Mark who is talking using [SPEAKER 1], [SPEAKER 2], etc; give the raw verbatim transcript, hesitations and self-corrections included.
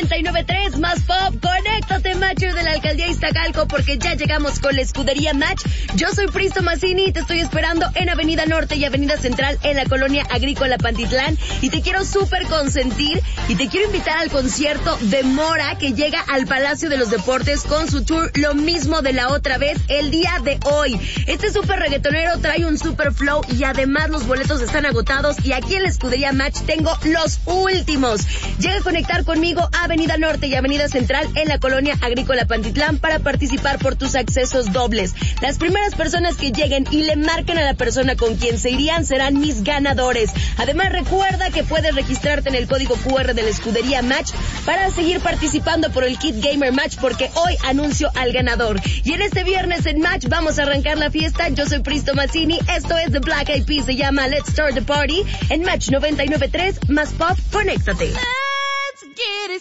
[SPEAKER 1] noventa y nueve punto tres, más pop. Conéctate, Matcher de la Alcaldía Iztacalco, porque ya llegamos con la escudería Match. Yo soy Pristo Mazzini y te estoy esperando en Avenida Norte y Avenida Central en la Colonia Agrícola Pantitlán. Y te quiero súper consentir y te quiero invitar al concierto de Mora, que llega al Palacio de los Deportes con su tour Lo Mismo de la Otra Vez el día de hoy. Este súper reggaetonero trae un super flow y además los boletos están agotados, y aquí en la escudería Match tengo los últimos. Llega a conectar conmigo a Avenida Norte y Avenida Central en la Colonia Agrícola Pantitlán para participar por tus accesos dobles. Las primeras personas que lleguen y le marquen a la persona con quien se irían serán mis ganadores. Además, recuerda que puedes registrarte en el código cu erre de la escudería Match para seguir participando por el Kit Gamer Match, porque hoy anuncio al ganador. Y en este viernes en Match vamos a arrancar la fiesta. Yo soy Pristo Mazzini, esto es The Black Eyed Peas, se llama Let's Start the Party en Match noventa y nueve punto tres, más pop, conéctate.